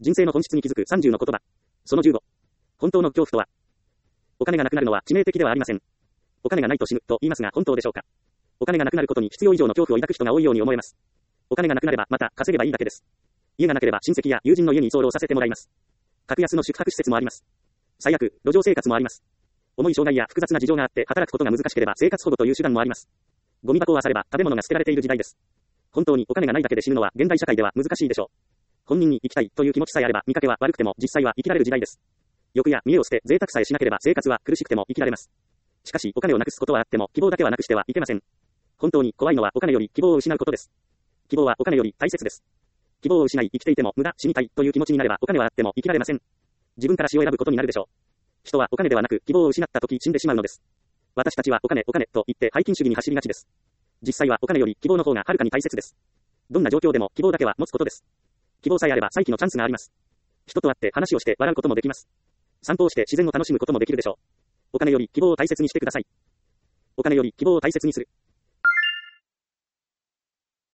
人生の本質に気づく30の言葉。その15。本当の恐怖とは。お金がなくなるのは致命的ではありません。お金がないと死ぬと言いますが本当でしょうか。お金がなくなることに必要以上の恐怖を抱く人が多いように思えます。お金がなくなればまた稼げばいいだけです。家がなければ親戚や友人の家に居候させてもらいます。格安の宿泊施設もあります。最悪、路上生活もあります。重い障害や複雑な事情があって働くことが難しければ生活保護という手段もあります。ゴミ箱を漁れば食べ物が捨てられている時代です。本当にお金がないだけで死ぬのは現代社会では難しいでしょう。本人に生きたいという気持ちさえあれば見かけは悪くても実際は生きられる時代です。欲や見栄を捨て贅沢さえしなければ生活は苦しくても生きられます。しかしお金をなくすことはあっても希望だけはなくしてはいけません。本当に怖いのはお金より希望を失うことです。希望はお金より大切です。希望を失い生きていても無駄、死にたいという気持ちになればお金はあっても生きられません。自分から死を選ぶことになるでしょう。人はお金ではなく希望を失った時死んでしまうのです。私たちはお金と言って拝金主義に走りがちです。実際はお金より希望の方がはるかに大切です。どんな状況でも希望だけは持つことです。希望さえあれば再起のチャンスがあります。人と会って話をして笑うこともできます。散歩をして自然を楽しむこともできるでしょう。お金より希望を大切にしてください。お金より希望を大切にする。